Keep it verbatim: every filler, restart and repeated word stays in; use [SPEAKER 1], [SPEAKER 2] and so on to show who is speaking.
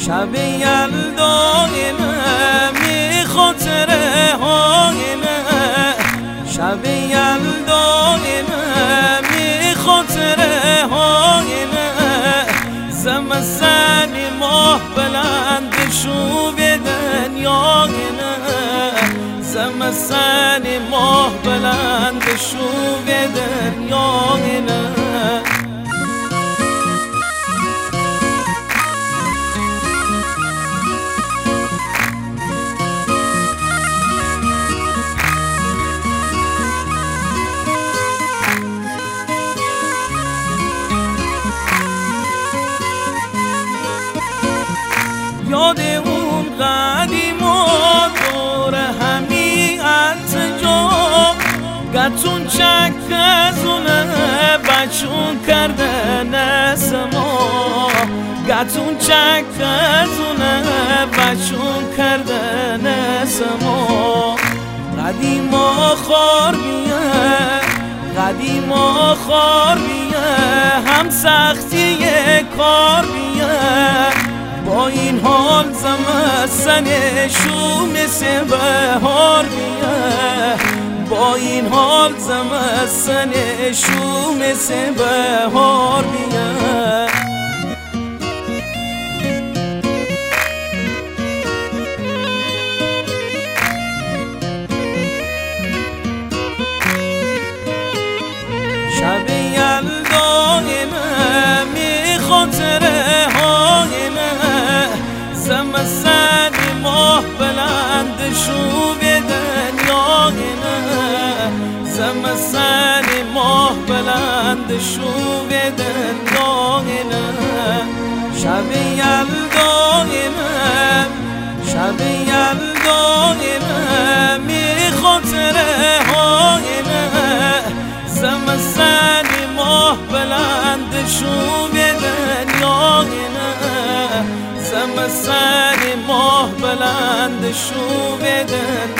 [SPEAKER 1] شب یلدای می خاطره های شب یلدای می خاطره های زمستان ماه بلند شو به دنیای زمستان ماه بلند شو به دنیای یاد اون قدیما دور همی التجا گتون چکزونه بچون کرده نسما گتون چکزونه بچون کرده نسما قدیما خار بیه قدیما خار بیه هم سختی کار بیه با این حال زمستن شو مثل بهار میه با این حال زمستن شو مثل بهار میه شب یلدای می خاطره های زمستان ماه بلند شو به دنیای زمستان ماه بلند شو به دنیای شب یلدای شب یلدای می خاطره های زمستان ماه بلند شو به دنیای زمستان ماه بلند شو به دنیای